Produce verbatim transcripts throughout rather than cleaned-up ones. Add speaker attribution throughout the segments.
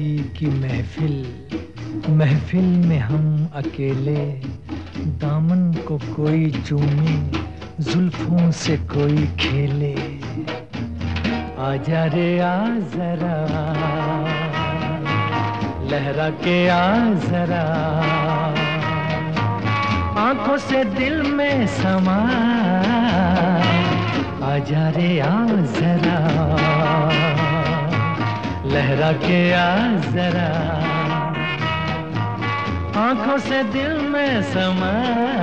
Speaker 1: शादी की महफिल महफिल में हम अकेले, दामन को कोई चूमे, जुल्फों से कोई खेले। आजा रे आ जरा, लहरा के आ जरा, आंखों से दिल में समा। आजा रे आ जरा, लहरा के आ जरा, आंखों से दिल में समा।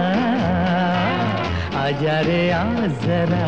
Speaker 1: आजा रे आ जरा।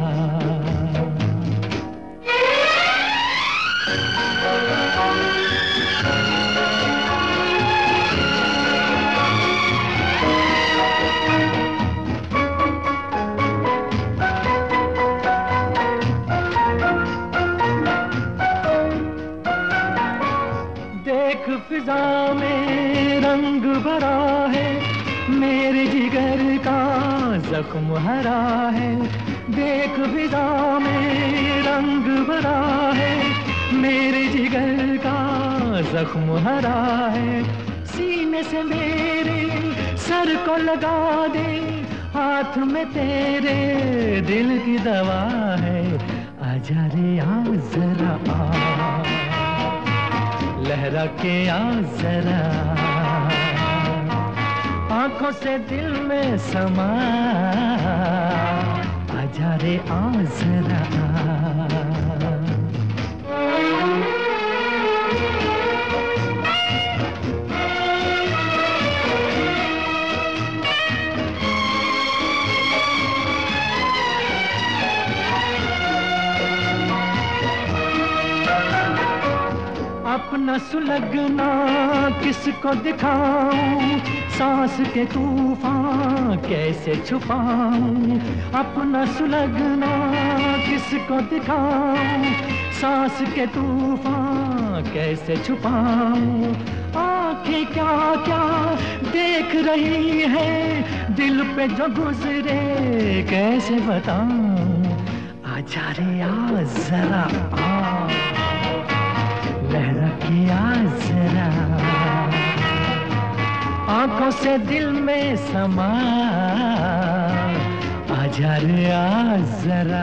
Speaker 1: देख फिजा में रंग भरा है, मेरे जिगर का जख्म हरा है। देख फिजा में रंग भरा है, मेरे जिगर का जख्म हरा है। सीने से मेरे सर को लगा दे, हाथ में तेरे दिल की दवा है। आजा रे आ जरा आ, लहरा के आ जरा, आंखों से दिल में समा। आजा रे आ जरा। अपना सुलगना किसको दिखाऊं, सांस के तूफान कैसे छुपाऊं। अपना सुलगना किसको दिखाऊं, सांस के तूफान कैसे छुपाऊं। आंखें क्या क्या देख रही है, दिल पे जो गुजरे कैसे बताऊं। आजा रे आ जरा आ, लहरा के आ जरा, आंखों से दिल में समा। आजा रे आ जरा।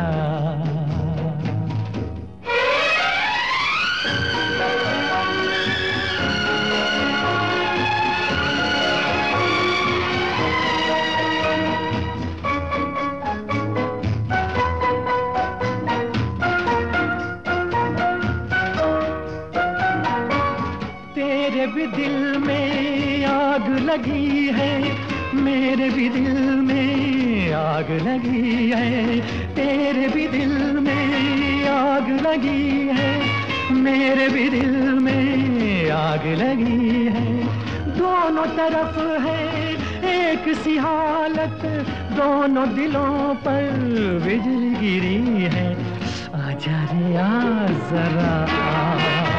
Speaker 1: तेरे भी दिल में आग लगी है, मेरे भी दिल में आग लगी है। तेरे भी दिल में आग लगी है, मेरे भी दिल में आग लगी है। दोनों तरफ है एक सी हालत, दोनों दिलों पर बिजली गिरी है। आजा रे आ जरा आ,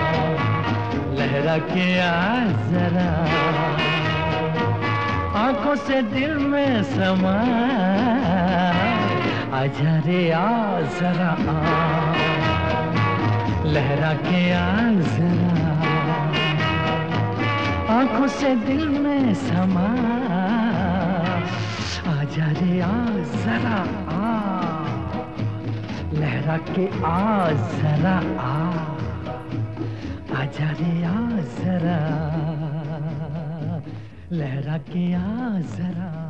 Speaker 1: लहरा के आ जरा, आंखों से दिल में समा। आजा रे आ जरा आ, लहरा के आ जरा, आंखों से दिल में समा। आजा रे आ जरा आ, लहरा के आ जरा आ। आजा रे आ जरा, लहरा के आ जरा।